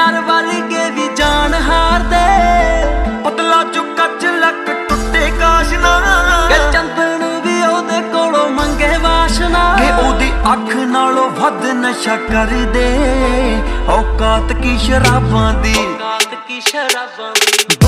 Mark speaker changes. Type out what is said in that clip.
Speaker 1: प्यार वाली के भी जान हार दे पतला जो कच लक टुटे काशना के चंदन भी ओदे कोलों मंगे वाशना के ओदी अख नालों वध नशा कर दे औकात की शराबां दी